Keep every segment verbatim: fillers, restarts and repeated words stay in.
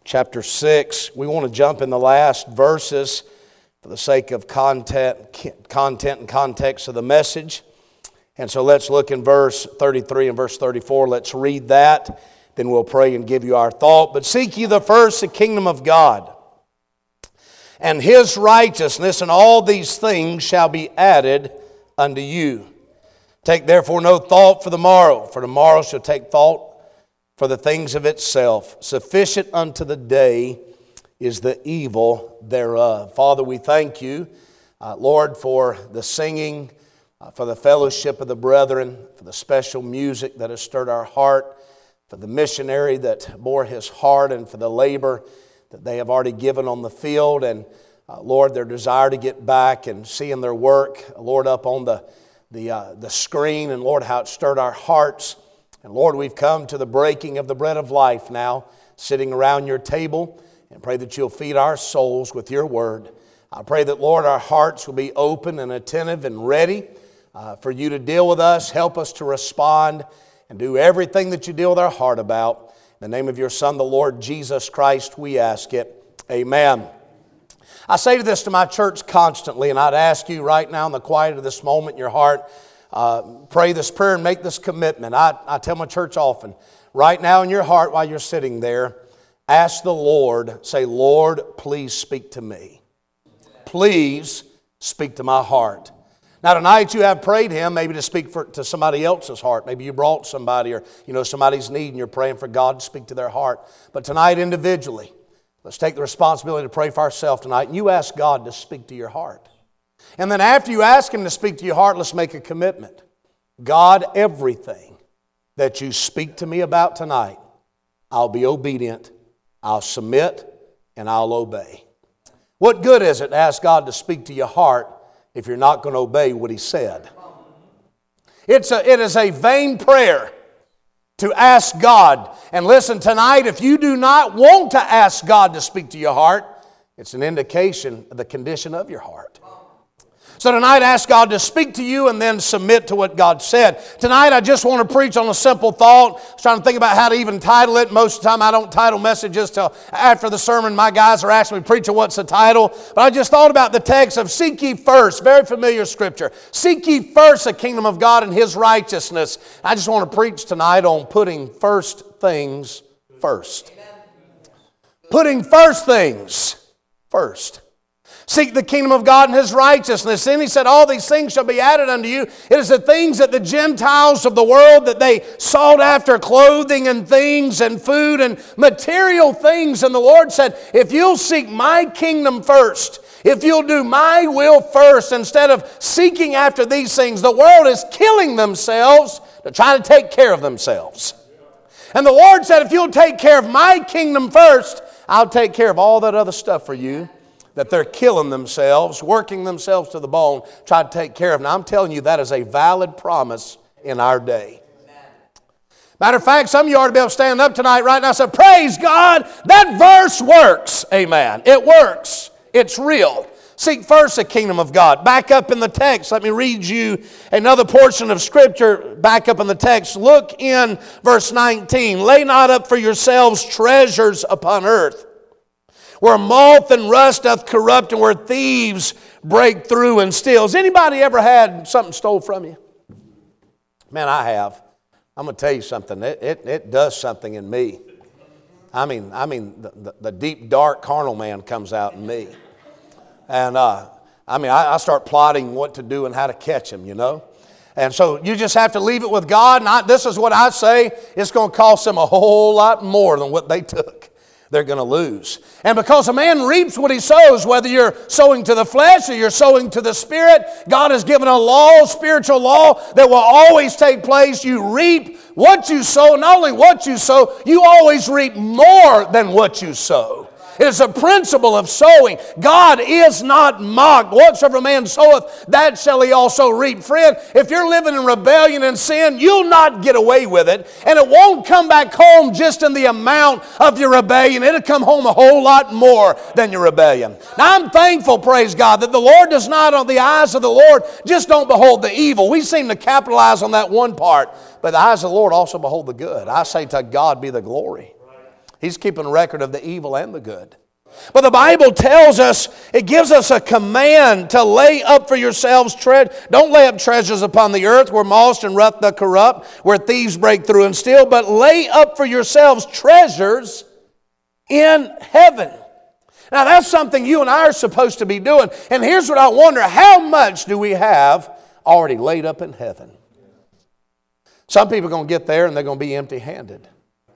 chapter six. We want to jump in the last verses for the sake of content, content and context of the message. And so let's look in verse thirty-three and verse thirty-four. Let's read that. Then we'll pray and give you our thought. But seek ye the first the kingdom of God and His righteousness, and all these things shall be added unto you. Take therefore no thought for the morrow, for tomorrow shall take thought for the things of itself. Sufficient unto the day is the evil thereof. Father, we thank you, uh, Lord, for the singing, uh, for the fellowship of the brethren, for the special music that has stirred our heart, for the missionary that bore his heart, and for the labor that they have already given on the field, and uh, Lord, their desire to get back and seeing their work, Lord, up on the the uh, the screen, and Lord, how it stirred our hearts. And Lord, we've come to the breaking of the bread of life now, sitting around your table, and pray that you'll feed our souls with your word. I pray that, Lord, our hearts will be open and attentive and ready uh, for you to deal with us, help us to respond, and do everything that you deal with our heart about. In the name of your Son, the Lord Jesus Christ, we ask it. Amen. I say to this to my church constantly, and I'd ask you right now in the quiet of this moment in your heart, uh, pray this prayer and make this commitment. I, I tell my church often, right now in your heart while you're sitting there, ask the Lord, say, Lord, please speak to me. Please speak to my heart. Now tonight you have prayed Him maybe to speak for, to somebody else's heart. Maybe you brought somebody, or you know somebody's need and you're praying for God to speak to their heart. But tonight individually, let's take the responsibility to pray for ourselves tonight. And you ask God to speak to your heart. And then after you ask Him to speak to your heart, let's make a commitment. God, everything that you speak to me about tonight, I'll be obedient, I'll submit, and I'll obey. What good is it to ask God to speak to your heart if you're not going to obey what He said? It's a, it is a vain prayer to ask God. And listen, tonight, if you do not want to ask God to speak to your heart, it's an indication of the condition of your heart. So tonight, ask God to speak to you and then submit to what God said. Tonight, I just want to preach on a simple thought. I was trying to think about how to even title it. Most of the time, I don't title messages till after the sermon. My guys are asking me, preacher, what's the title? But I just thought about the text of seek ye first. Very familiar scripture. Seek ye first the kingdom of God and His righteousness. I just want to preach tonight on putting first things first. Putting first things first. Seek the kingdom of God and His righteousness. Then He said, all these things shall be added unto you. It is the things that the Gentiles of the world, that they sought after, clothing and things and food and material things. And the Lord said, if you'll seek my kingdom first, if you'll do my will first, instead of seeking after these things, the world is killing themselves to try to take care of themselves. And the Lord said, if you'll take care of my kingdom first, I'll take care of all that other stuff for you that they're killing themselves, working themselves to the bone, try to take care of. Now, I'm telling you, that is a valid promise in our day. Matter of fact, some of you ought to be able to stand up tonight right now and say, praise God, that verse works. Amen. It works. It's real. Seek first the kingdom of God. Back up in the text, let me read you another portion of Scripture. Back up in the text. Look in verse nineteen. Lay not up for yourselves treasures upon earth, where moth and rust doth corrupt, and where thieves break through and steal. Has anybody ever had something stole from you? Man, I have. I'm going to tell you something. It, it, it does something in me. I mean, I mean, the, the, the deep, dark, carnal man comes out in me. And, uh, I mean, I, I start plotting what to do and how to catch him, you know. And so you just have to leave it with God. And I, this is what I say. It's going to cost them a whole lot more than what they took. They're going to lose. And because a man reaps what he sows, whether you're sowing to the flesh or you're sowing to the Spirit, God has given a law, spiritual law, that will always take place. You reap what you sow. Not only what you sow, you always reap more than what you sow. It is a principle of sowing. God is not mocked. Whatsoever a man soweth, that shall he also reap. Friend, if you're living in rebellion and sin, you'll not get away with it. And it won't come back home just in the amount of your rebellion. It'll come home a whole lot more than your rebellion. Now I'm thankful, praise God, that the Lord does not, on the eyes of the Lord, just don't behold the evil. We seem to capitalize on that one part. But the eyes of the Lord also behold the good. I say to God be the glory. He's keeping record of the evil and the good. But the Bible tells us, it gives us a command to lay up for yourselves treasure. Don't lay up treasures upon the earth where moss and rust doth corrupt, where thieves break through and steal, but lay up for yourselves treasures in heaven. Now that's something you and I are supposed to be doing. And here's what I wonder, how much do we have already laid up in heaven? Some people are going to get there and they're going to be empty-handed.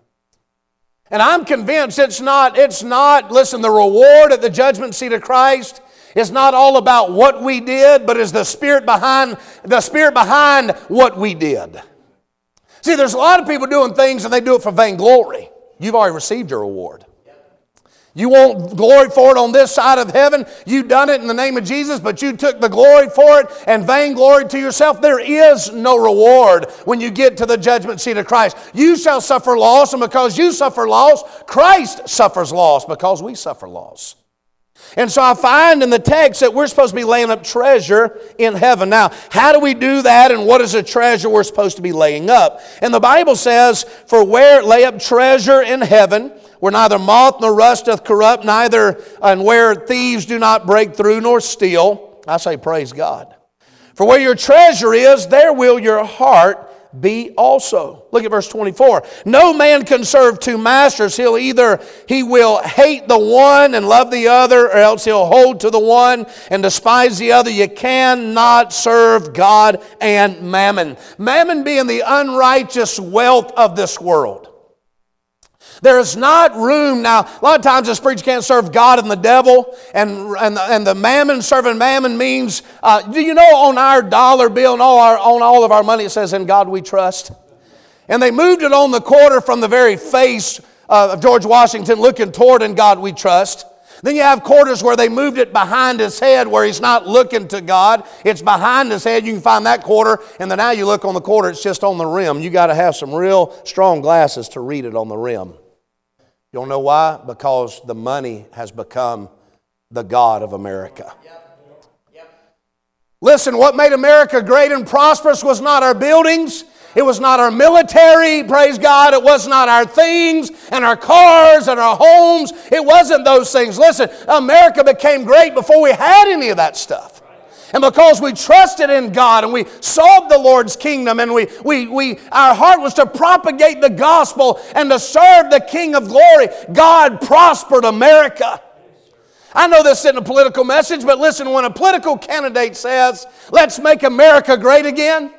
And I'm convinced it's not, it's not, listen, the reward at the judgment seat of Christ is not all about what we did, but is the spirit behind, the spirit behind what we did. See, there's a lot of people doing things and they do it for vainglory. You've already received your reward. You want glory for it on this side of heaven. You done it in the name of Jesus, but you took the glory for it and vainglory to yourself. There is no reward when you get to the judgment seat of Christ. You shall suffer loss, and because you suffer loss, Christ suffers loss because we suffer loss. And so I find in the text that we're supposed to be laying up treasure in heaven. Now, how do we do that, and what is a treasure we're supposed to be laying up? And the Bible says, for where lay up treasure in heaven, where neither moth nor rust doth corrupt, neither and where thieves do not break through nor steal. I say praise God. For where your treasure is, there will your heart be also. Look at verse twenty-four. No man can serve two masters. He'll either, he will hate the one and love the other, or else he'll hold to the one and despise the other. You cannot serve God and mammon. Mammon being the unrighteous wealth of this world. There is not room. Now, a lot of times this preacher can't serve God and the devil, and, and, the, and the mammon, serving mammon means, uh, do you know on our dollar bill and all our, on all of our money it says, in God we trust? And they moved it on the quarter from the very face uh, of George Washington looking toward in God we trust. Then you have quarters where they moved it behind his head where he's not looking to God. It's behind his head. You can find that quarter. And then now you look on the quarter, it's just on the rim. You got to have some real strong glasses to read it on the rim. You don't know why? Because the money has become the God of America. Yep. Yep. Listen, what made America great and prosperous was not our buildings. It was not our military, praise God. It was not our things and our cars and our homes. It wasn't those things. Listen, America became great before we had any of that stuff. And because we trusted in God and we sought the Lord's kingdom and we, we, we, our heart was to propagate the gospel and to serve the King of glory, God prospered America. I know this isn't a political message, but listen, when a political candidate says, let's make America great again,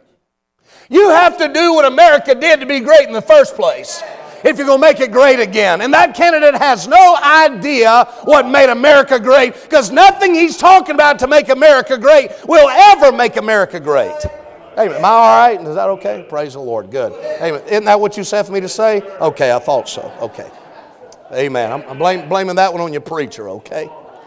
you have to do what America did to be great in the first place if you're going to make it great again. And that candidate has no idea what made America great, because nothing he's talking about to make America great will ever make America great. Amen. Am I all right? Is that okay? Praise the Lord. Good. Amen. Isn't that what you said for me to say? Okay, I thought so. Okay. Amen. I'm, I'm blame, blaming that one on your preacher, okay?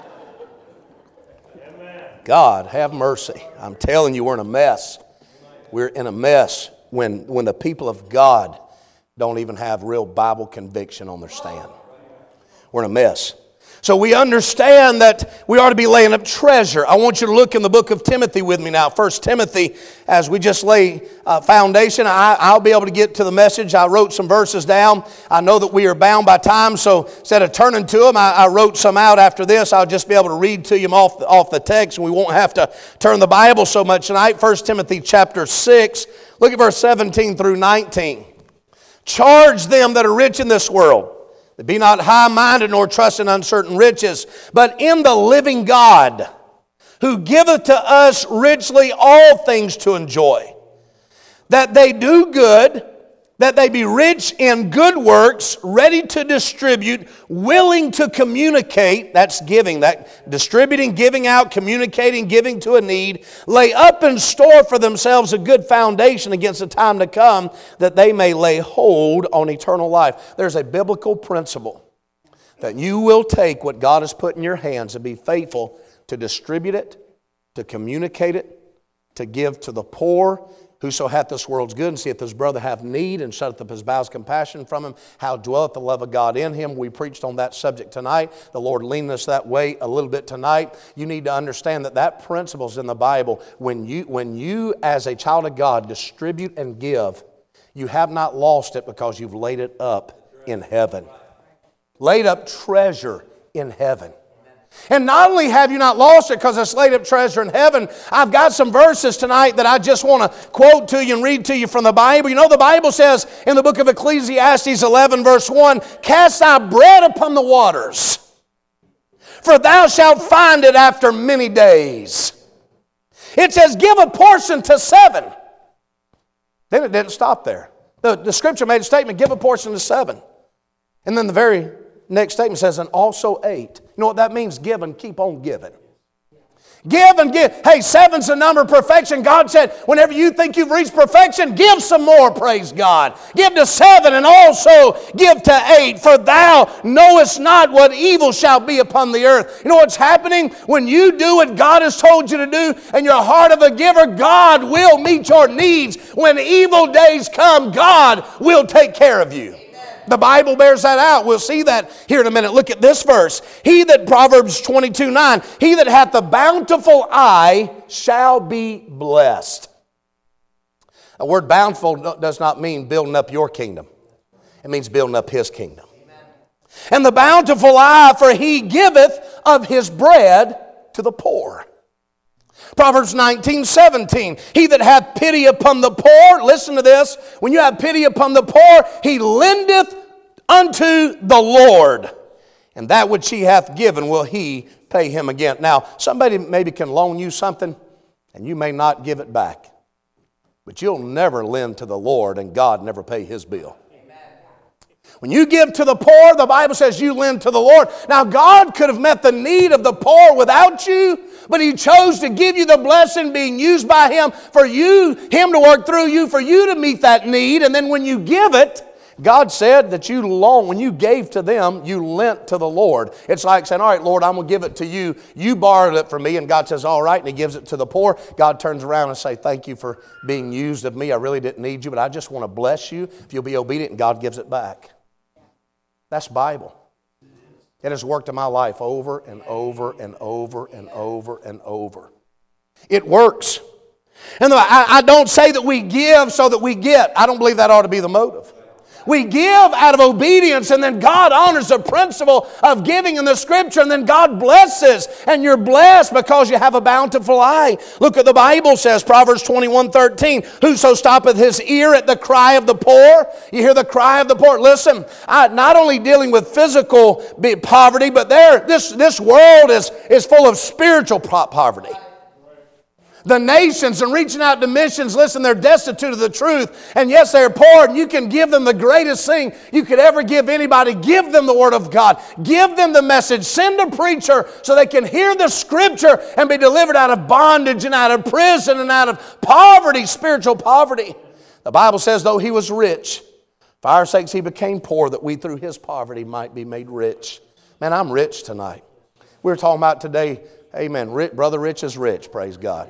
God, have mercy. I'm telling you, we're in a mess. We're in a mess when, when the people of God don't even have real Bible conviction on their stand. We're in a mess. So we understand that we ought to be laying up treasure. I want you to look in the book of Timothy with me now. First Timothy, as we just lay uh, foundation, I, I'll be able to get to the message. I wrote some verses down. I know that we are bound by time, so instead of turning to them, I, I wrote some out after this. I'll just be able to read to you off the, off the text, and we won't have to turn the Bible so much tonight. First Timothy chapter six, look at verse seventeen through nineteen. Charge them that are rich in this world, that be not high-minded nor trust in uncertain riches, but in the living God, who giveth to us richly all things to enjoy, that they do good, that they be rich in good works, ready to distribute, willing to communicate. That's giving, that distributing, giving out, communicating, giving to a need. Lay up in store for themselves a good foundation against the time to come, that they may lay hold on eternal life. There's a biblical principle that you will take what God has put in your hands and be faithful to distribute it, to communicate it, to give to the poor. Whoso hath this world's good and seeth his brother have need and shutteth up his bowels compassion from him, how dwelleth the love of God in him. We preached on that subject tonight. The Lord leaned us that way a little bit tonight. You need to understand that that principle is in the Bible. When you, when you as a child of God distribute and give, you have not lost it because you've laid it up in heaven. Laid up treasure in heaven. And not only have you not lost it because it's laid up treasure in heaven, I've got some verses tonight that I just want to quote to you and read to you from the Bible. You know, the Bible says in the book of Ecclesiastes eleven verse one, cast thy bread upon the waters, for thou shalt find it after many days. It says, give a portion to seven. Then it didn't stop there. The, the scripture made a statement, give a portion to seven. And then the very next statement says, and also eight. You know what that means? Give and keep on giving. Give and give. Hey, seven's the number of perfection. God said, whenever you think you've reached perfection, give some more, praise God. Give to seven and also give to eight. For thou knowest not what evil shall be upon the earth. You know what's happening? When you do what God has told you to do and you're a heart of a giver, God will meet your needs. When evil days come, God will take care of you. The Bible bears that out. We'll see that here in a minute. Look at this verse. He that, Proverbs twenty-two nine, he that hath the bountiful eye shall be blessed. The word bountiful does not mean building up your kingdom. It means building up His kingdom. And the bountiful eye, for He giveth of His bread to the poor. Proverbs nineteen seventeen, he that hath pity upon the poor, listen to this, when you have pity upon the poor, he lendeth unto the Lord, and that which he hath given will He pay him again. Now, somebody maybe can loan you something, and you may not give it back, but you'll never lend to the Lord, and God never pay His bill. When you give to the poor, the Bible says you lend to the Lord. Now, God could have met the need of the poor without you, but He chose to give you the blessing being used by Him for you, Him to work through you, for you to meet that need. And then when you give it, God said that you loan, when you gave to them, you lent to the Lord. It's like saying, all right, Lord, I'm going to give it to you. You borrowed it from me. And God says, all right, and He gives it to the poor. God turns around and says, thank you for being used of me. I really didn't need you, but I just want to bless you. If you'll be obedient, and God gives it back. That's Bible. It has worked in my life over and over and over and over and over. It works. And I, I don't say that we give so that we get. I don't believe that ought to be the motive. We give out of obedience, and then God honors the principle of giving in the Scripture, and then God blesses, and you're blessed because you have a bountiful eye. Look what the Bible says, Proverbs twenty-one thirteen, whoso stoppeth his ear at the cry of the poor. You hear the cry of the poor. Listen, I, not only dealing with physical poverty, but there, this, this world is, is full of spiritual poverty. The nations and reaching out to missions, listen, they're destitute of the truth. And yes, they're poor, and you can give them the greatest thing you could ever give anybody. Give them the Word of God. Give them the message. Send a preacher so they can hear the Scripture and be delivered out of bondage and out of prison and out of poverty, spiritual poverty. The Bible says, though He was rich, for our sakes He became poor, that we through His poverty might be made rich. Man, I'm rich tonight. We were talking about today, amen, Brother Rich is rich, praise God.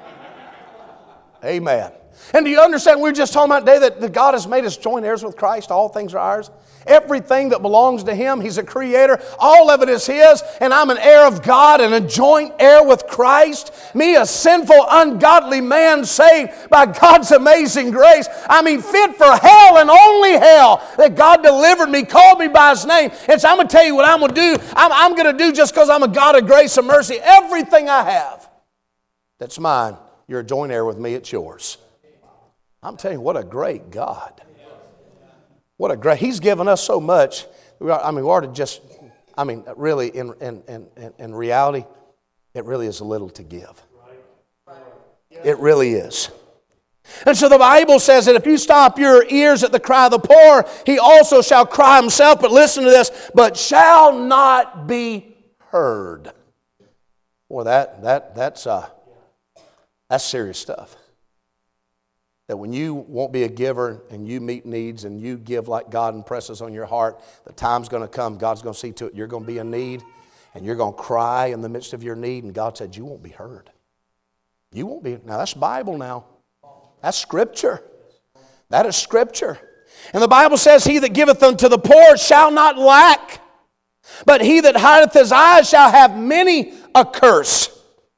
Amen. And do you understand, we were just talking about today that, that God has made us joint heirs with Christ. All things are ours. Everything that belongs to Him, He's a creator. All of it is His. And I'm an heir of God and a joint heir with Christ. Me, a sinful, ungodly man saved by God's amazing grace. I mean, fit for hell and only hell. That God delivered me, called me by His name. And so I'm going to tell you what I'm going to do. I'm, I'm going to do just because I'm a God of grace and mercy. Everything I have that's mine, you're a joint heir with me, it's yours. I'm telling you, what a great God. What a great, He's given us so much. We are, I mean, we ought to just, I mean, really, in, in, in, in reality, it really is a little to give. It really is. And so the Bible says that if you stop your ears at the cry of the poor, he also shall cry himself, but listen to this, but shall not be heard. Boy, that, that, that's, uh, that's serious stuff. That when you won't be a giver and you meet needs and you give like God impresses on your heart, the time's going to come, God's going to see to it, you're going to be in need and you're going to cry in the midst of your need, and God said you won't be heard. You won't be. Now that's Bible now. That's Scripture. That is Scripture. And the Bible says, he that giveth unto the poor shall not lack, but he that hideth his eyes shall have many a curse.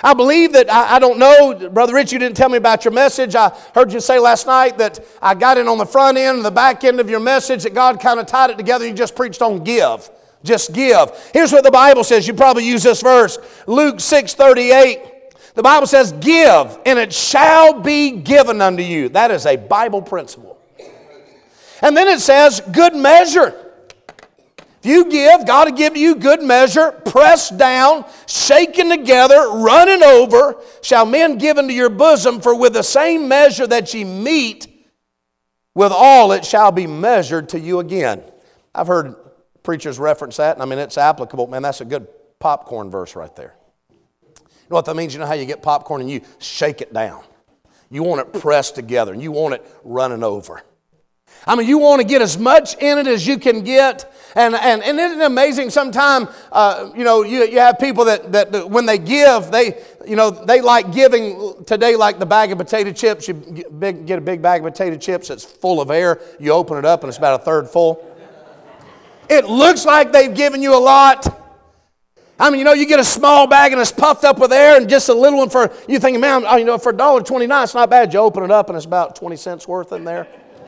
I believe that, I, I don't know, Brother Rich, you didn't tell me about your message. I heard you say last night that I got in on the front end and the back end of your message, that God kind of tied it together. You just preached on give. Just give. Here's what the Bible says. You probably use this verse. Luke six thirty-eight. The Bible says, give, and it shall be given unto you. That is a Bible principle. And then it says, good measure. If you give, God will give you good measure, pressed down, shaken together, running over, shall men give into your bosom, for with the same measure that ye meet, with all it shall be measured to you again. I've heard preachers reference that, and I mean, it's applicable. Man, that's a good popcorn verse right there. You know what that means? You know how you get popcorn and you shake it down. You want it pressed together, and you want it running over. I mean, you want to get as much in it as you can get. And and, and isn't it amazing sometimes, uh, you know, you, you have people that, that, that when they give, they, you know, they like giving today like the bag of potato chips. You get, big, get a big bag of potato chips that's full of air. You open it up and it's about a third full. It looks like they've given you a lot. I mean, you know, you get a small bag and it's puffed up with air, and just a little one for, you thinking, man, oh, you know, for one dollar twenty-nine, it's not bad. You open it up and it's about twenty cents worth in there.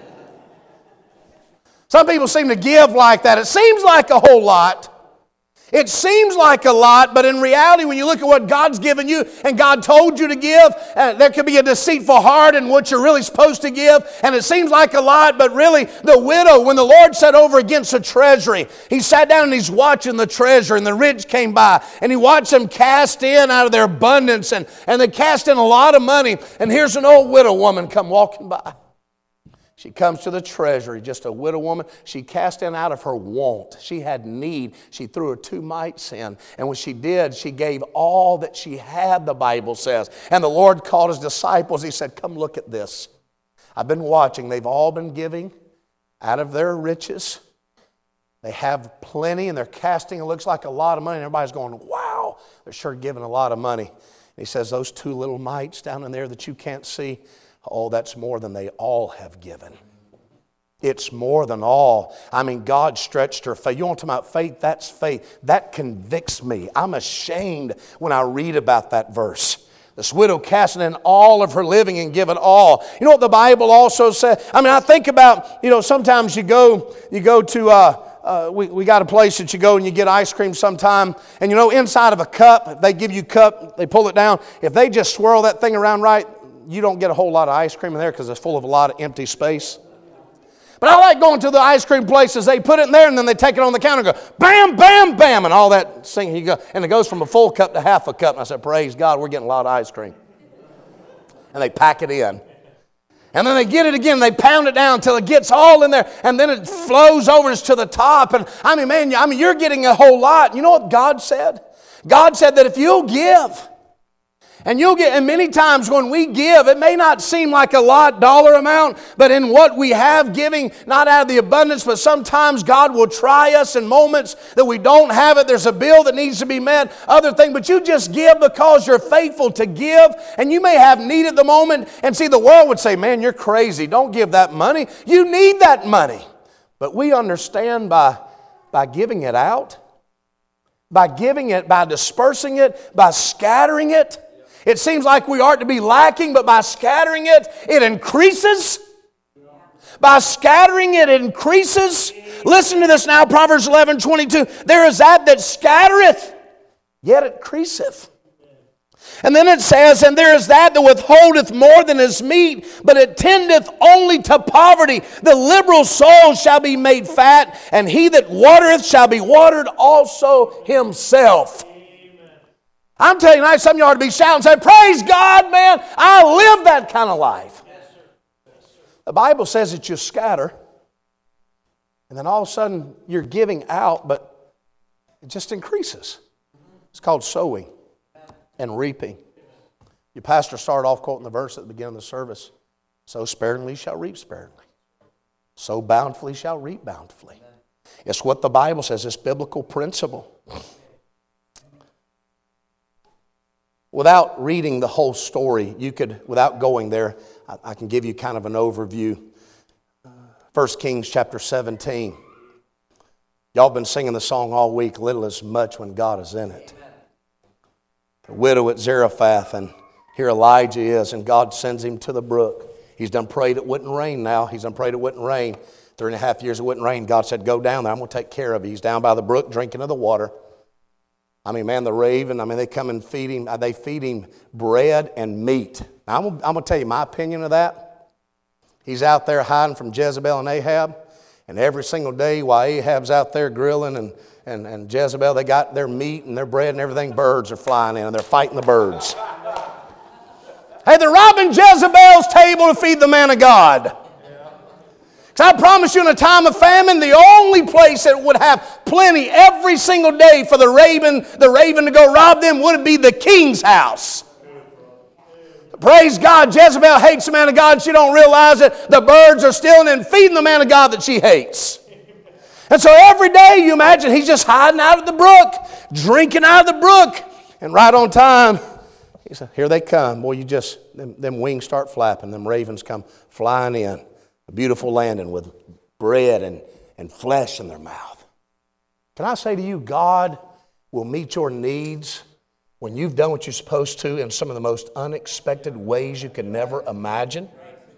Some people seem to give like that. It seems like a whole lot. It seems like a lot, but in reality, when you look at what God's given you and God told you to give, uh, there could be a deceitful heart in what you're really supposed to give, and it seems like a lot, but really, the widow, when the Lord sat over against the treasury, he sat down and he's watching the treasure, and the rich came by, and he watched them cast in out of their abundance, and, and they cast in a lot of money, and here's an old widow woman come walking by. She comes to the treasury, just a widow woman. She cast in out of her want. She had need. She threw her two mites in. And when she did, she gave all that she had, the Bible says. And the Lord called his disciples. He said, come look at this. I've been watching. They've all been giving out of their riches. They have plenty, and they're casting, it looks like a lot of money. And everybody's going, wow, they're sure giving a lot of money. And he says, those two little mites down in there that you can't see, oh, that's more than they all have given. It's more than all. I mean, God stretched her faith. You want to talk about faith? That's faith. That convicts me. I'm ashamed when I read about that verse. This widow casting in all of her living and giving all. You know what the Bible also says? I mean, I think about, you know, sometimes you go, you go to, uh, uh, we, we got a place that you go and you get ice cream sometime. And you know, inside of a cup, if they give you a cup, they pull it down. If they just swirl that thing around right, you don't get a whole lot of ice cream in there because it's full of a lot of empty space. But I like going to the ice cream places. They put it in there and then they take it on the counter and go, bam, bam, bam, and all that singing. You go, and it goes from a full cup to half a cup. And I said, praise God, we're getting a lot of ice cream. And they pack it in. And then they get it again. They pound it down until it gets all in there. And then it flows over to the top. And I mean, man, I mean, you're getting a whole lot. You know what God said? God said that if you'll give, and you'll get, and many times when we give, it may not seem like a lot dollar amount, but in what we have giving, not out of the abundance, but sometimes God will try us in moments that we don't have it. There's a bill that needs to be met, other thing, but you just give because you're faithful to give, and you may have need at the moment, and see, the world would say, man, you're crazy. Don't give that money. You need that money. But we understand by, by giving it out, by giving it, by dispersing it, by scattering it, it seems like we aren't to be lacking, but by scattering it, it increases. By scattering it, it increases. Listen to this now, Proverbs eleven twenty-two. There is that that scattereth, yet it increaseth. And then it says, and there is that that withholdeth more than is meet, but it tendeth only to poverty. The liberal soul shall be made fat, and he that watereth shall be watered also himself. I'm telling you tonight, some of you ought to be shouting and say, praise God, man, I live that kind of life. Yes, sir. Yes, sir. The Bible says that you scatter, and then all of a sudden you're giving out, but it just increases. It's called sowing and reaping. Your pastor started off quoting the verse at the beginning of the service. Sow sparingly shall reap sparingly. Sow bountifully shall reap bountifully. It's what the Bible says. It's biblical principle. Without reading the whole story, you could, without going there, I, I can give you kind of an overview. First Kings chapter seventeen. Y'all been singing the song all week, little is much when God is in it. the widow at Zarephath, and here Elijah is, and God sends him to the brook. He's done prayed it wouldn't rain now. He's done prayed it wouldn't rain. Three and a half years it wouldn't rain. God said, go down there. I'm going to take care of you. He's down by the brook drinking of the water. I mean, man, the raven, I mean, they come and feed him. They feed him bread and meat. Now, I'm, I'm going to tell you my opinion of that. He's out there hiding from Jezebel and Ahab. And every single day while Ahab's out there grilling and, and, and Jezebel, they got their meat and their bread and everything. Birds are flying in and they're fighting the birds. Hey, they're robbing Jezebel's table to feed the man of God. Because I promise you, in a time of famine, the only place that would have plenty every single day for the raven, the raven to go rob them would be the king's house. Praise God, Jezebel hates the man of God and she don't realize that the birds are stealing and feeding the man of God that she hates. And so every day, you imagine, he's just hiding out of the brook, drinking out of the brook, and right on time, he said, here they come. Boy, you just, them, them wings start flapping, them ravens come flying in. A beautiful landing with bread and, and flesh in their mouth. Can I say to you, God will meet your needs when you've done what you're supposed to in some of the most unexpected ways you can never imagine?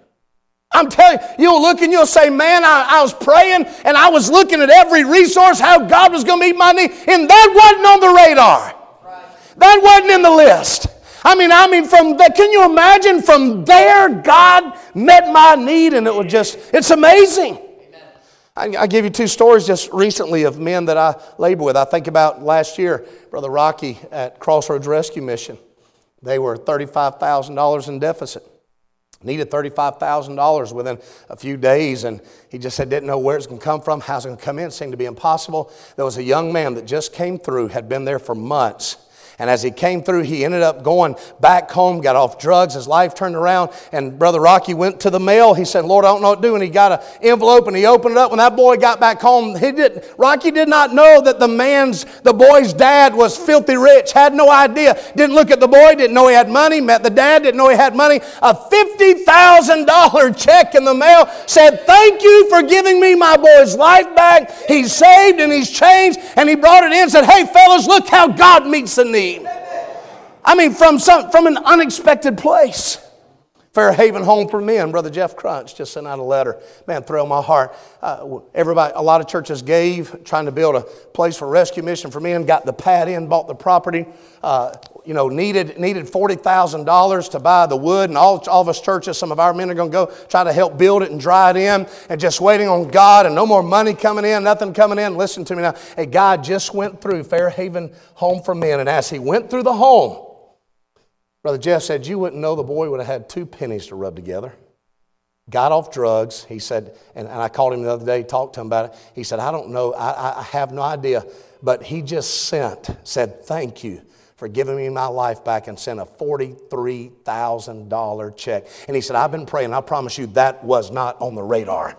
I'm telling you, you'll look and you'll say, man, I, I was praying and I was looking at every resource, how God was going to meet my need, and that wasn't on the radar. That wasn't in the list. I mean, I mean, from that, can you imagine from there, God met my need, and it was just, it's amazing. I, I give you two stories just recently of men that I labor with. I think about last year, Brother Rocky at Crossroads Rescue Mission. They were thirty-five thousand dollars in deficit. Needed thirty-five thousand dollars within a few days, and he just said, didn't know where it's going to come from, how's it going to come in. It seemed to be impossible. There was a young man that just came through, had been there for months. And as he came through, he ended up going back home, got off drugs. His life turned around. And Brother Rocky went to the mail. He said, Lord, I don't know what to do. And he got an envelope and he opened it up. When that boy got back home, he didn't, Rocky did not know that the man's, the boy's dad was filthy rich. Had no idea. Didn't look at the boy. Didn't know he had money. Met the dad. Didn't know he had money. A fifty thousand dollars check in the mail said, thank you for giving me my boy's life back. He's saved and he's changed. And he brought it in and said, hey, fellas, look how God meets the need. I mean, from some from an unexpected place. Fairhaven Home for Men, Brother Jeff Crunch just sent out a letter. Man, thrilled my heart. Uh, everybody, a lot of churches gave, trying to build a place for rescue mission for men. Got the pad in, bought the property. Uh, you know, needed needed forty thousand dollars to buy the wood, and all, all of us churches, some of our men are going to go try to help build it and dry it in, and just waiting on God, and no more money coming in, nothing coming in. Listen to me now. A guy just went through Fairhaven Home for Men, and as he went through the home, Brother Jeff said, you wouldn't know the boy would have had two pennies to rub together. Got off drugs. He said, and, and I called him the other day, talked to him about it. He said, I don't know, I, I have no idea. But he just sent, said, thank you for giving me my life back, and sent a forty-three thousand dollars check. And he said, I've been praying. I promise you that was not on the radar.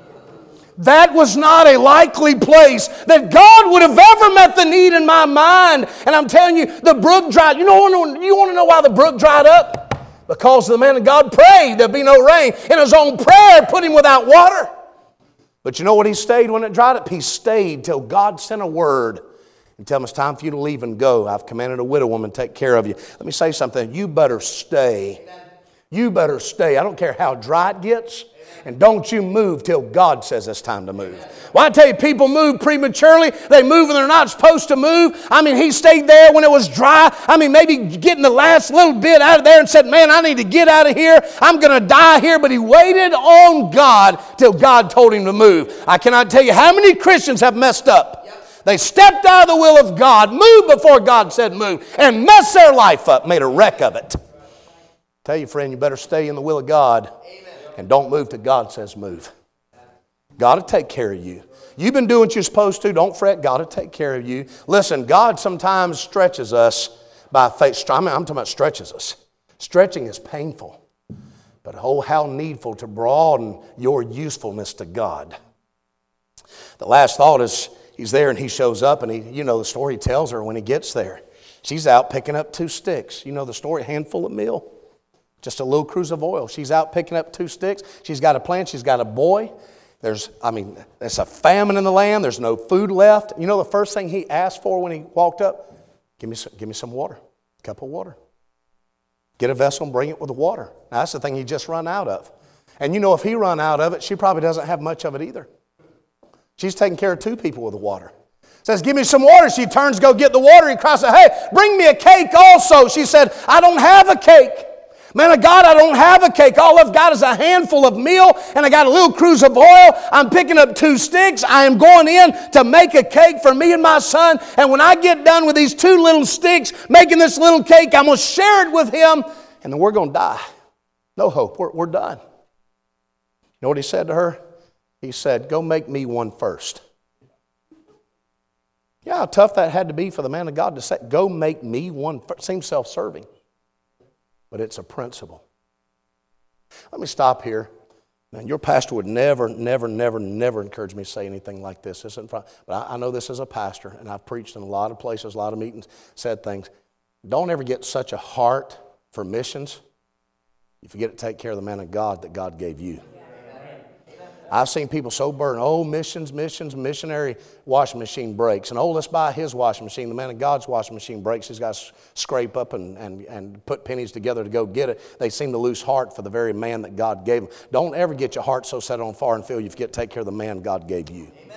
That was not a likely place that God would have ever met the need in my mind. And I'm telling you, the brook dried. You know, you want to know why the brook dried up? Because the man of God prayed there'd be no rain. And his own prayer put him without water. But you know what he stayed when it dried up? He stayed till God sent a word and tell him it's time for you to leave and go. I've commanded a widow woman to take care of you. Let me say something. You better stay. You better stay. I don't care how dry it gets. And don't you move till God says it's time to move. Well, I tell you, people move prematurely. They move when they're not supposed to move. I mean, he stayed there when it was dry. I mean, maybe getting the last little bit out of there and said, man, I need to get out of here. I'm going to die here. But he waited on God till God told him to move. I cannot tell you how many Christians have messed up. They stepped out of the will of God, moved before God said move, and messed their life up, made a wreck of it. Tell you, friend, you better stay in the will of God. Amen. And don't move till God says move. God will take care of you. You've been doing what you're supposed to. Don't fret. God will take care of you. Listen, God sometimes stretches us by faith. I mean, I'm talking about stretches us. Stretching is painful. But oh, how needful to broaden your usefulness to God. The last thought is, he's there and he shows up, and he, you know the story he tells her when he gets there. She's out picking up two sticks. You know the story, a handful of meal. Just a little cruse of oil. She's out picking up two sticks. She's got a plant. She's got a boy. There's, I mean, there's a famine in the land. There's no food left. You know the first thing he asked for when he walked up? Give me some, give me some water. Cup of water. Get a vessel and bring it with the water. Now, that's the thing he just run out of. And you know, if he run out of it, she probably doesn't have much of it either. She's taking care of two people with the water. Says, give me some water. She turns to go get the water. He cries out, hey, bring me a cake also. She said, I don't have a cake. Man of God, I don't have a cake. All I've got is a handful of meal, and I got a little cruse of oil. I'm picking up two sticks. I am going in to make a cake for me and my son. And when I get done with these two little sticks, making this little cake, I'm going to share it with him, and then we're going to die. No hope. We're, we're done. You know what he said to her? He said, go make me one first. Yeah, how tough that had to be for the man of God to say, go make me one first. Seems self-serving, but it's a principle. Let me stop here. Now, your pastor would never, never, never, never encourage me to say anything like this. This isn't, but I, I know this as a pastor, and I've preached in a lot of places, a lot of meetings, said things. Don't ever get such a heart for missions, you forget to take care of the man of God that God gave you. I've seen people so burdened. Oh, missions, missions, missionary washing machine breaks. And oh, let's buy his washing machine. The man of God's washing machine breaks. He's got to scrape up and, and, and put pennies together to go get it. They seem to lose heart for the very man that God gave them. Don't ever get your heart so set on fire and feel you forget to take care of the man God gave you. Amen.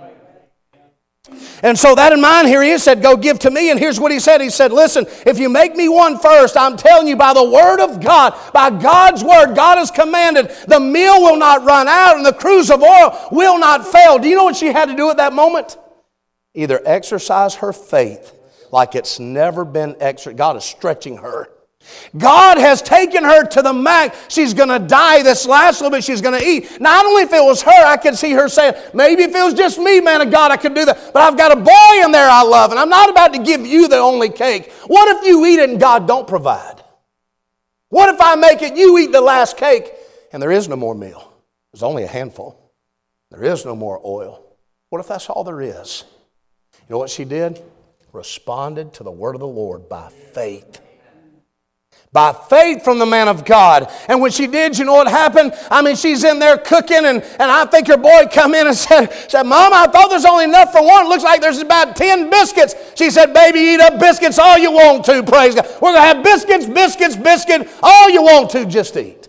And so that in mind, here he is, said, go give to me. And here's what he said. He said, listen, if you make me one first, I'm telling you by the word of God, by God's word, God has commanded, the meal will not run out and the cruse of oil will not fail. Do you know what she had to do at that moment? Either exercise her faith like it's never been exercised. God is stretching her. God has taken her to the max. She's going to die this last little bit. She's going to eat. Not only if it was her, I could see her saying, maybe if it was just me, man of God, I could do that. But I've got a boy in there I love, and I'm not about to give you the only cake. What if you eat it and God don't provide? What if I make it, you eat the last cake, and there is no more meal? There's only a handful. There is no more oil. What if that's all there is? You know what she did? Responded to the word of the Lord by faith. By faith from the man of God. And when she did, you know what happened? I mean, she's in there cooking, and, and I think her boy come in and said, said, Mom, I thought there's only enough for one. It looks like there's about ten biscuits. She said, baby, eat up biscuits all you want to, praise God. We're going to have biscuits, biscuits, biscuit, all you want to, just eat.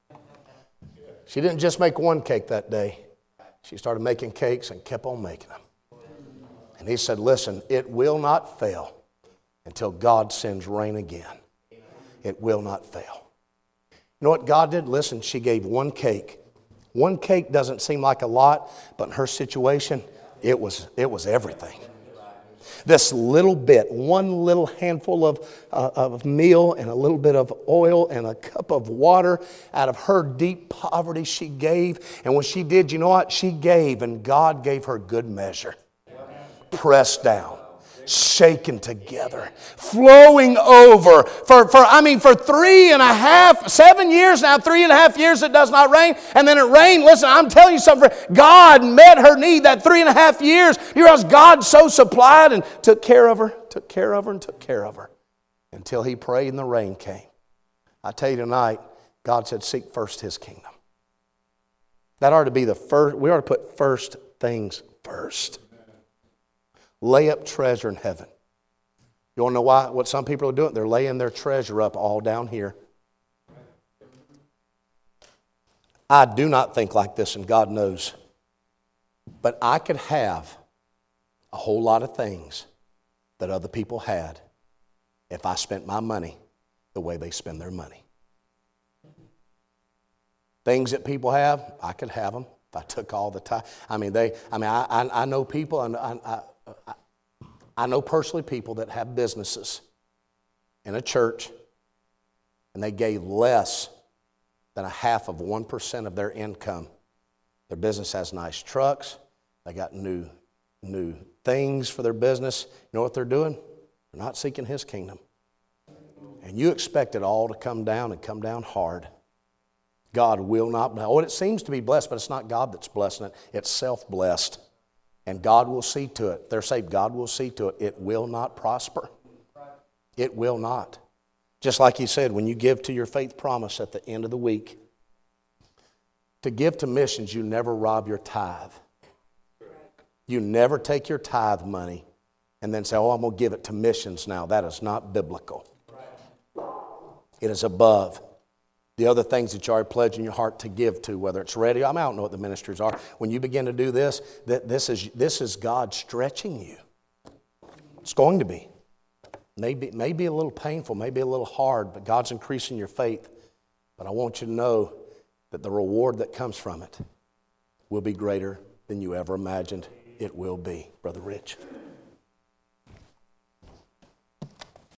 She didn't just make one cake that day. She started making cakes and kept on making them. And he said, listen, it will not fail until God sends rain again. It will not fail. You know what God did? Listen, she gave one cake. One cake doesn't seem like a lot, but in her situation, it was, it was everything. This little bit, one little handful of, uh, of meal and a little bit of oil and a cup of water out of her deep poverty she gave. And when she did, you know what? She gave, and God gave her good measure. Pressed down. Shaken together, flowing over. For, for I mean, for three and a half, seven years now, three and a half years it does not rain, and then it rained. Listen, I'm telling you something. God met her need that three and a half years. You realize God so supplied and took care of her, took care of her, and took care of her until He prayed and the rain came. I tell you tonight, God said, seek first His kingdom. That ought to be the first. We ought to put first things first. Lay up treasure in heaven. You want to know why? What some people are doing? They're laying their treasure up all down here. I do not think like this, and God knows. But I could have a whole lot of things that other people had if I spent my money the way they spend their money. Things that people have, I could have them if I took all the time. I mean, they. I mean, I, I, I know people, and I, I I know personally people that have businesses in a church, and they gave less than a half of one percent of their income. Their business has nice trucks. They got new, new things for their business. You know what they're doing? They're not seeking His kingdom. And you expect it all to come down and come down hard. God will not. Oh, it seems to be blessed, but it's not God that's blessing it. It's self-blessed. And God will see to it. They're saved. God will see to it. It will not prosper. It will not. Just like He said, when you give to your faith promise at the end of the week, to give to missions, you never rob your tithe. You never take your tithe money and then say, oh, I'm going to give it to missions now. That is not biblical. It is above the other things that you are pledging your heart to give to, whether it's radio. I mean, I don't know what the ministries are. When you begin to do this, that this is this is God stretching you. It's going to be. Maybe, maybe a little painful, maybe a little hard, but God's increasing your faith. But I want you to know that the reward that comes from it will be greater than you ever imagined it will be. Brother Rich.